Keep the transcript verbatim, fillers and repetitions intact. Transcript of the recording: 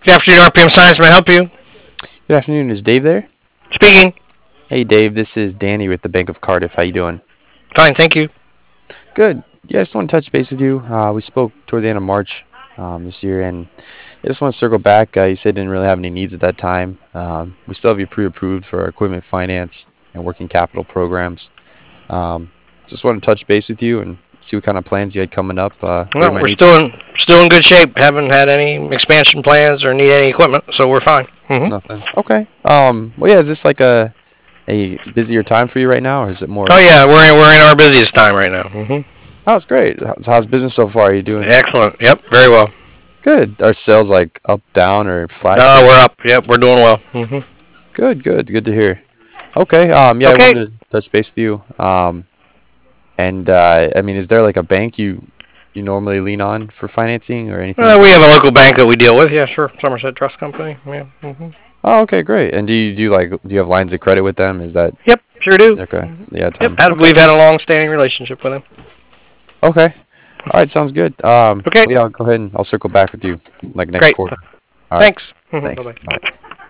Good afternoon, R P M Science. May I help you? Good afternoon. Is Dave there? Speaking. Hey, Dave. This is Danny with the Bank of Cardiff. How you doing? Fine, thank you. Good. Yeah, I just want to touch base with you. Uh, we spoke toward the end of March um, this year, and I just want to circle back. Uh, you said you didn't really have any needs at that time. Um, we still have you pre-approved for our equipment finance and working capital programs. Um, just want to touch base with you and see what kind of plans you had coming up. Uh, where you Well, might we're need still in still in good shape. Haven't had any expansion plans or need any equipment, so we're fine. hmm nothing. Okay. Um. Well, yeah. Is this like a a busier time for you right now, or is it Oh more? yeah, we're in, we're in our busiest time right now. hmm Oh, it's great. How's, how's business so far? Are you doing? Excellent. Yep, very well. Good. Are sales like up, down, or flat No, still? we're up. Yep, we're doing well. hmm Good, good, good to hear. Okay. Um. Yeah, I Okay. wanted to touch base with you. Um. And uh, I mean, is there like a bank you you normally lean on for financing or anything Uh, like we that? have a local bank that we deal with. Yeah, sure. Somerset Trust Company. Yeah. hmm Oh, okay, great. And do you do like do you have lines of credit with them? Is that Yep, sure do. okay? Yeah, Yep, ton. had, Okay. we've had a long-standing relationship with them. Okay. All right, sounds good. Um. Okay, Well, yeah, I'll go ahead and I'll circle back with you like next great. quarter. All right. Thanks. hmm Thanks. Bye-bye. Bye.